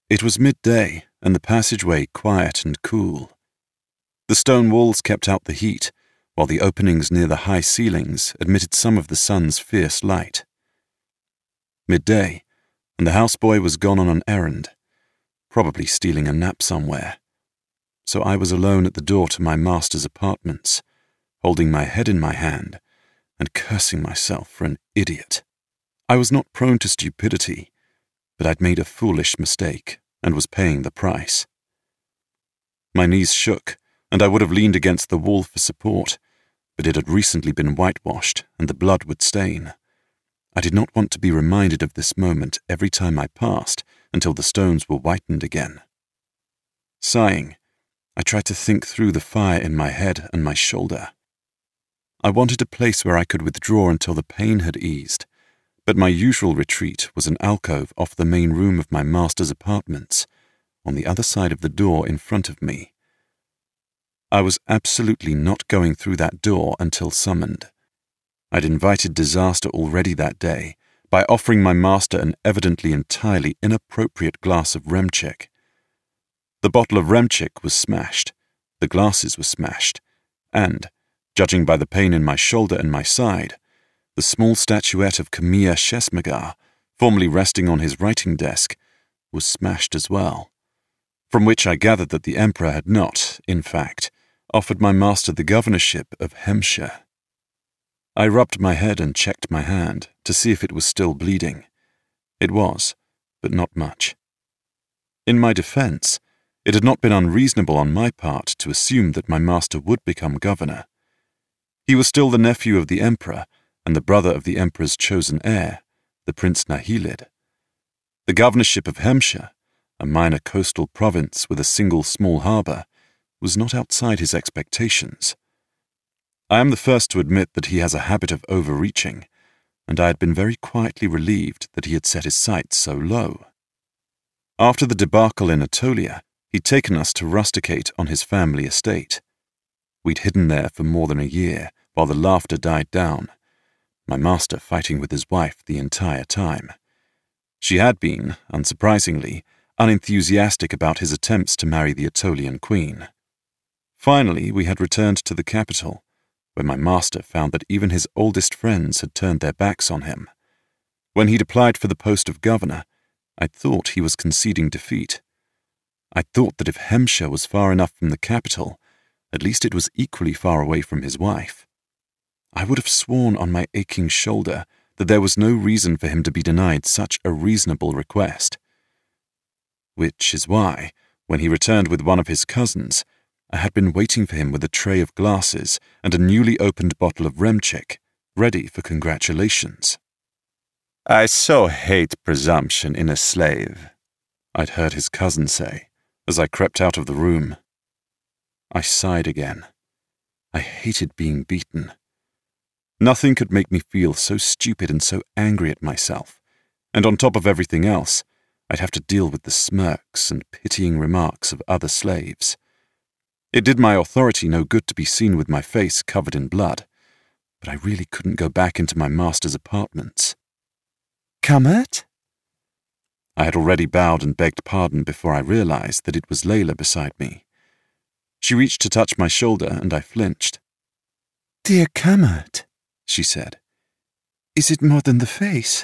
It was midday, and the passageway quiet and cool. The stone walls kept out the heat, while the openings near the high ceilings admitted some of the sun's fierce light. Midday, and the houseboy was gone on an errand, probably stealing a nap somewhere. So I was alone at the door to my master's apartments, holding my head in my hand and cursing myself for an idiot. I was not prone to stupidity, but I'd made a foolish mistake and was paying the price. My knees shook, and I would have leaned against the wall for support, but it had recently been whitewashed and the blood would stain. I did not want to be reminded of this moment every time I passed until the stones were whitened again. Sighing, I tried to think through the fire in my head and my shoulder. I wanted a place where I could withdraw until the pain had eased, but my usual retreat was an alcove off the main room of my master's apartments, on the other side of the door in front of me. I was absolutely not going through that door until summoned. I'd invited disaster already that day by offering my master an evidently entirely inappropriate glass of Remchik. The bottle of Remchik was smashed, the glasses were smashed, and, judging by the pain in my shoulder and my side, the small statuette of Khmir Shesmagar, formerly resting on his writing desk, was smashed as well, from which I gathered that the Emperor had not, in fact, offered my master the governorship of Hemshire. I rubbed my head and checked my hand to see if it was still bleeding. It was, but not much. In my defense, it had not been unreasonable on my part to assume that my master would become governor. He was still the nephew of the Emperor and the brother of the Emperor's chosen heir, the Prince Nahilid. The governorship of Hemshire, a minor coastal province with a single small harbour, was not outside his expectations. I am the first to admit that he has a habit of overreaching, and I had been very quietly relieved that he had set his sights so low. After the debacle in Atolia, he'd taken us to rusticate on his family estate. We'd hidden there for more than a year while the laughter died down, my master fighting with his wife the entire time. She had been, unsurprisingly, unenthusiastic about his attempts to marry the Atolian queen. Finally, we had returned to the capital, where my master found that even his oldest friends had turned their backs on him. When he'd applied for the post of governor, I'd thought he was conceding defeat. I'd thought that if Hemshire was far enough from the capital, at least it was equally far away from his wife. I would have sworn on my aching shoulder that there was no reason for him to be denied such a reasonable request. Which is why, when he returned with one of his cousins, I had been waiting for him with a tray of glasses and a newly opened bottle of Remchik, ready for congratulations. "I so hate presumption in a slave," I'd heard his cousin say, as I crept out of the room. I sighed again. I hated being beaten. Nothing could make me feel so stupid and so angry at myself, and on top of everything else, I'd have to deal with the smirks and pitying remarks of other slaves. It did my authority no good to be seen with my face covered in blood, but I really couldn't go back into my master's apartments. "Kamet?" I had already bowed and begged pardon before I realized that it was Layla beside me. She reached to touch my shoulder, and I flinched. "Dear Kamet," she said, "is it more than the face?"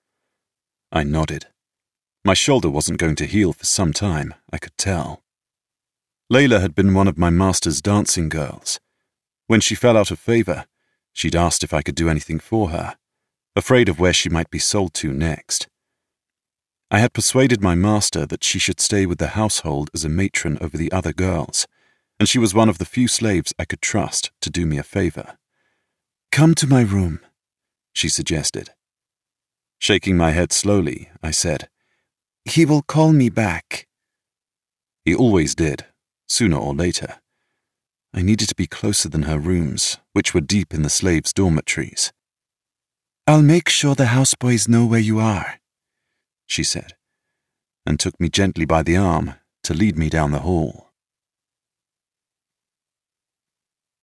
I nodded. My shoulder wasn't going to heal for some time, I could tell. Layla had been one of my master's dancing girls. When she fell out of favour, she'd asked if I could do anything for her, afraid of where she might be sold to next. I had persuaded my master that she should stay with the household as a matron over the other girls, and she was one of the few slaves I could trust to do me a favour. "Come to my room," she suggested. Shaking my head slowly, I said, "He will call me back." He always did, sooner or later. I needed to be closer than her rooms, which were deep in the slaves' dormitories. "I'll make sure the houseboys know where you are," she said, and took me gently by the arm to lead me down the hall.